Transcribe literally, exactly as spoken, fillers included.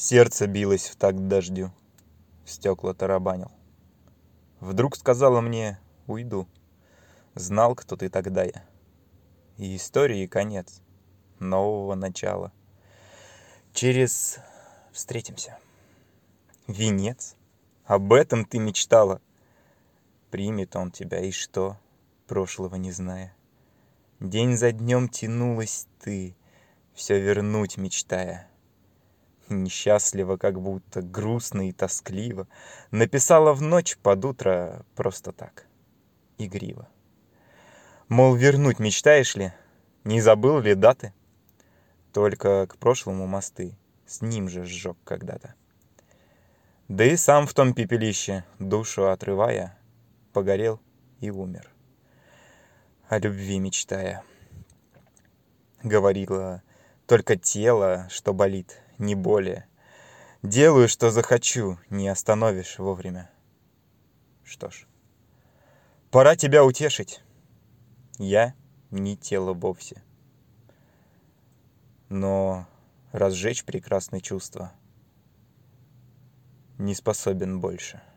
Сердце билось в такт дождю, стекла тарабанил. Вдруг сказала мне: уйду. Знал, кто ты тогда я. И истории конец, нового начала. Через встретимся. Венец? Об этом ты мечтала? Примет он тебя, и что, прошлого не зная? День за днем тянулась ты, все вернуть мечтая. Несчастливо, как будто, грустно и тоскливо, написала в ночь под утро просто так, игриво. Мол, вернуть мечтаешь ли? Не забыл ли даты? Только к прошлому мосты с ним же сжег когда-то. Да и сам в том пепелище, душу отрывая, погорел и умер, о любви мечтая. Говорила: только тело, что болит, не более. Делаю, что захочу, не остановишь вовремя. Что ж, пора тебя утешить. Я не тело вовсе, но разжечь прекрасные чувства не способен больше.